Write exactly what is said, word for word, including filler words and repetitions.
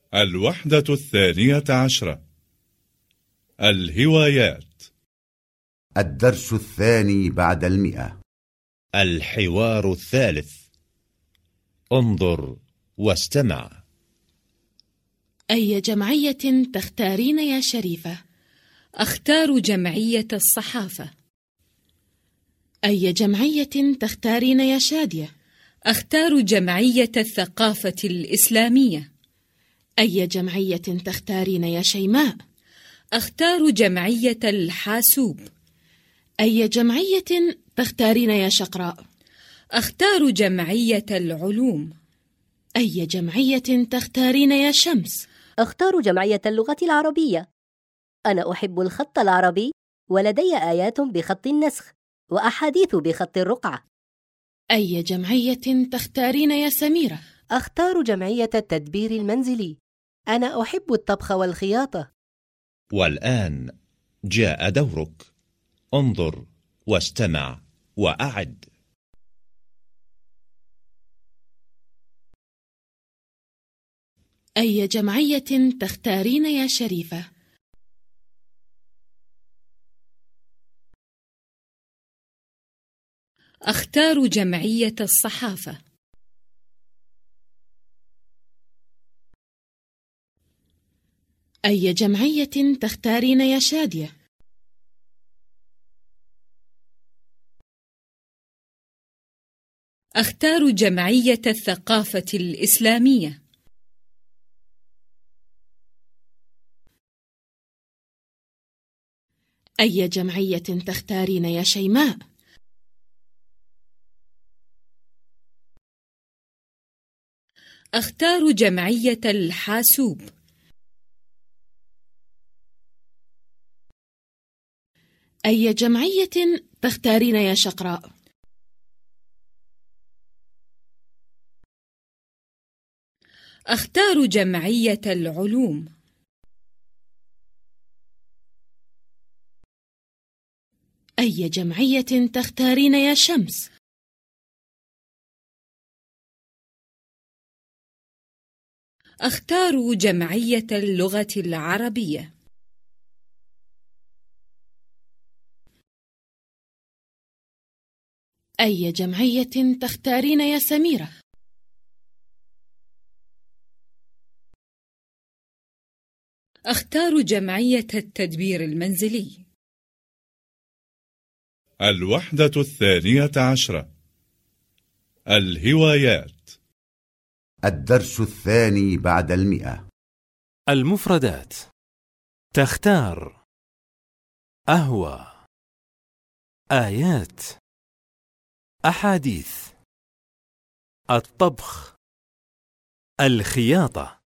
الوحدة الثانية عشرة. الهوايات. الدرس الثاني بعد المئة. الحوار الثالث. انظر واستمع. أي جمعية تختارين يا شريفة؟ أختار جمعية الصحافة. أي جمعية تختارين يا شادية؟ أختار جمعية الثقافة الإسلامية. أي جمعية تختارين يا شيماء؟ أختار جمعية الحاسوب. أي جمعية تختارين يا شقراء؟ أختار جمعية العلوم. أي جمعية تختارين يا شمس؟ أختار جمعية اللغة العربية. أنا أحب الخط العربي، ولدي آيات بخط النسخ وأحاديث بخط الرقعة. أي جمعية تختارين يا سميرة؟ أختار جمعية التدبير المنزلي. أنا أحب الطبخ والخياطة. والآن جاء دورك. انظر واستمع وأعد. أي جمعية تختارين يا شريفة؟ أختار جمعية الصحافة. أي جمعية تختارين يا شادية؟ أختار جمعية الثقافة الإسلامية. أي جمعية تختارين يا شيماء؟ أختار جمعية الحاسوب. أي جمعية تختارين يا شقراء؟ أختار جمعية العلوم. أي جمعية تختارين يا شمس؟ أختار جمعية اللغة العربية. أي جمعية تختارين يا سميرة؟ أختار جمعية التدبير المنزلي. الوحدة الثانية عشرة. الهوايات. الدرس الثاني بعد المئة. المفردات. تختار، أهوى، آيات، أحاديث، الطبخ، الخياطة.